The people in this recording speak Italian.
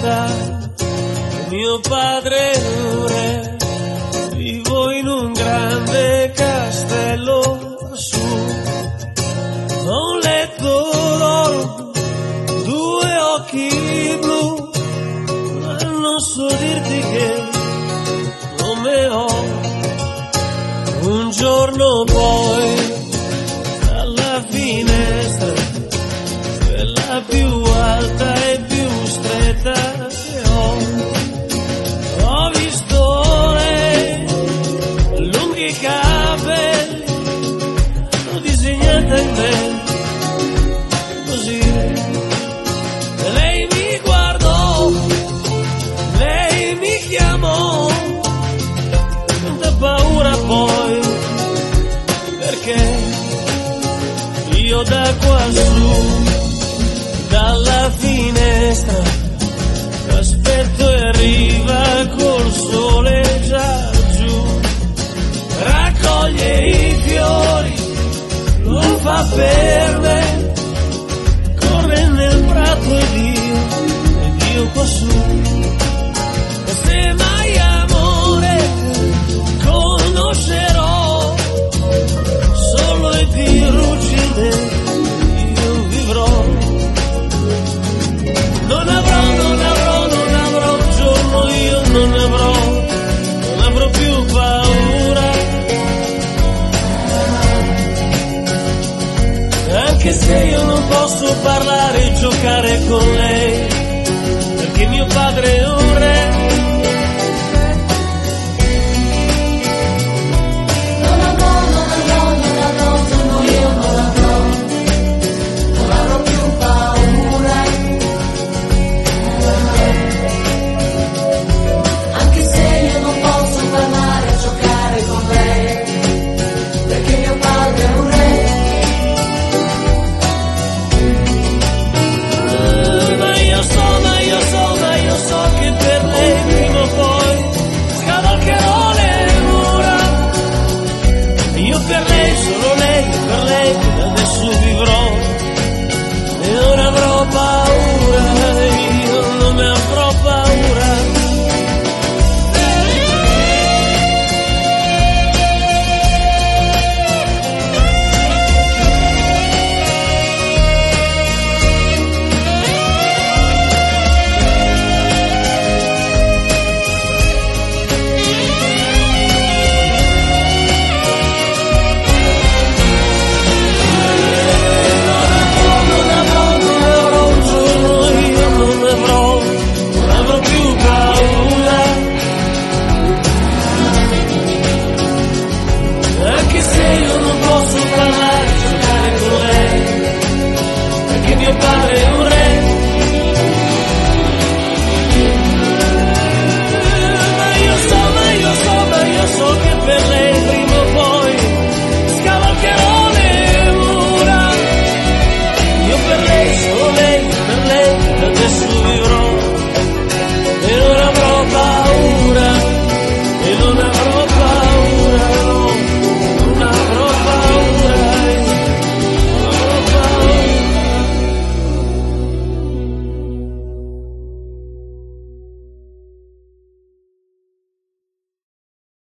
sta mio padre re. Vivo in un grande castello lassù, ho un letto d'oro, due occhi blu, ma non so dirti che nome ho. Un giorno poi dalla finestra, quella più alta e più stretta che ho visto lei, lunghi capelli, l'ho disegnata in me, così. E lei mi guardò, lei mi chiamò, tanta paura poi, perché io da quassù, dalla finestra, aspetto e arriva col sole già giù, raccoglie i fiori, lo fa per me.